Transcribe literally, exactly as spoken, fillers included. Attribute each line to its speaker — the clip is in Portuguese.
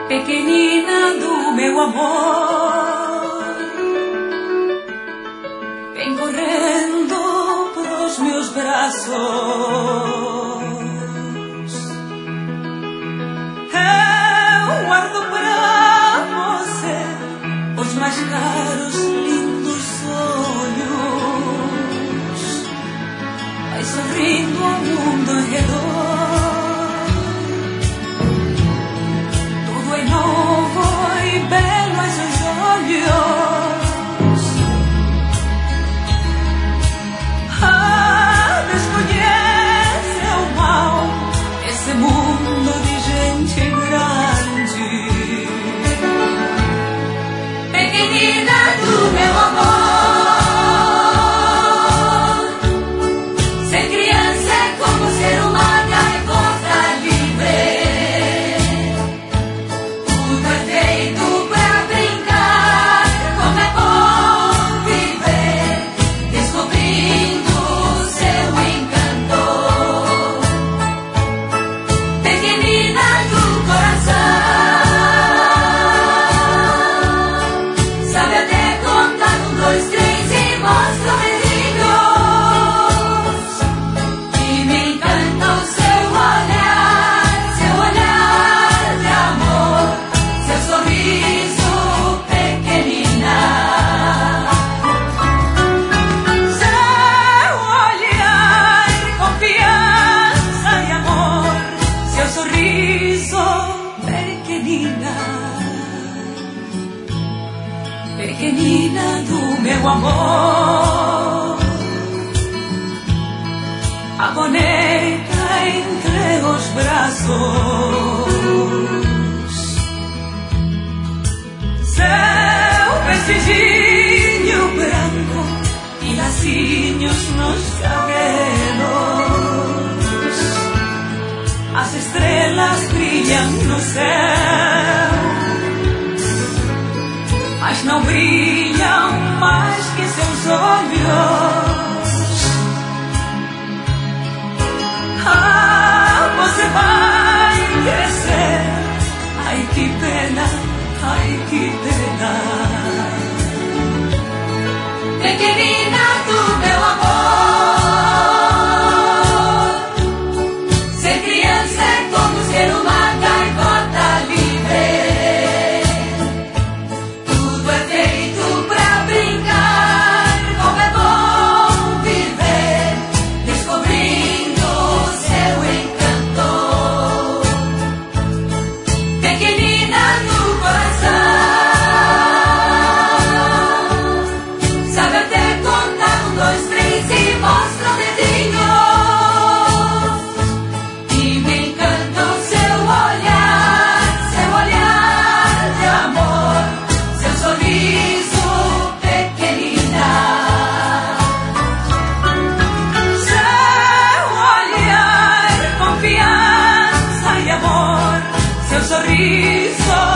Speaker 1: pequenina do meu amor, vem correndo pros meus braços. Eu guardo pra você os mais caros, lindos sonhos. Vai sorrindo ao mundo ao redor. Tudo é novo e belo aos seus olhos. Ah, desconhece o mal, esse mundo de gente grande. Pequenina do meu amor, ser criança é como ser humana e contra livre. Tudo é feito pra brincar, como é bom viver, descobrindo seu encanto. Pequenina do coração, sabe até contar um, dois, três e mostra o dedinhos. E me encanta o seu olhar, seu olhar de amor, seu sorriso, pequenina. Seu olhar, confiança e amor, seu sorriso, pequenina. Pequenina do meu amor, a boneca entre os braços, seu vestidinho branco e lacinhos nos cabelos. As estrelas brilham no céu, mas não brilham mais que seus olhos. Ah, você vai crescer, ai que pena, ai que pena. Pequenina do meu amor, ser criança é como ser uma gaivota livre. Tudo é feito pra brincar, como é bom viver, descobrindo seu encanto. Pequenina do coração, sabe até contar um, dois, três e mostra o dedinho. E me encanta o seu olhar, seu olhar de amor, seu sorriso, pequenina. Seu olhar, confiança e amor, seu sorriso,